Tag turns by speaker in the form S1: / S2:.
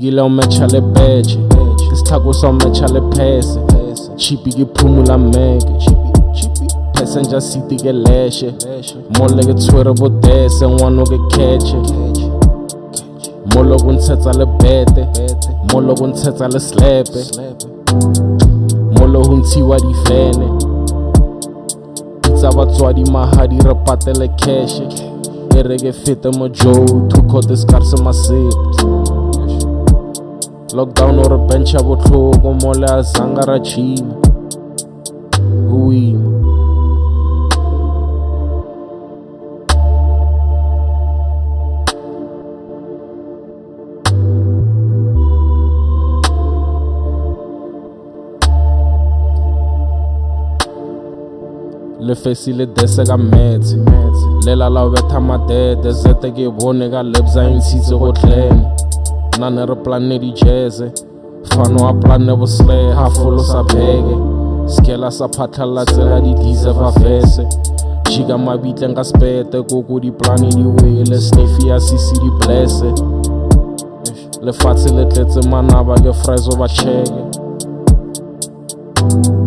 S1: Sigile o mecha le beche Kisitako sa o mecha le pese Chipi ki phumula meke Passenger seat ke leshe Mole ke tshwere bo dese Ngwano ke catche Molo go ntshetsa le bete Molo go ntshetsa le slepe Molo ho ntshiwa difene Tsa batswadi mahadi re patele cash E re ke fete mo Joe Two kote skarse ma sips Lockdown o re bencha botlhoko Mole a zanga ra chima Huima Le fesi le dese ka metsi Lela la betha madede Zete ke bone ka lebza insitse go tlene Nane re plane di jeze Fano a plane bo slay Hafolo sa bege Skela sa phatlhala tsela di dize va vese Chiga mabitle nka spete Koko di plane di wele Sniffy ya sisi di blesse Le fatshe le tletse manaba ke fries o ba cheke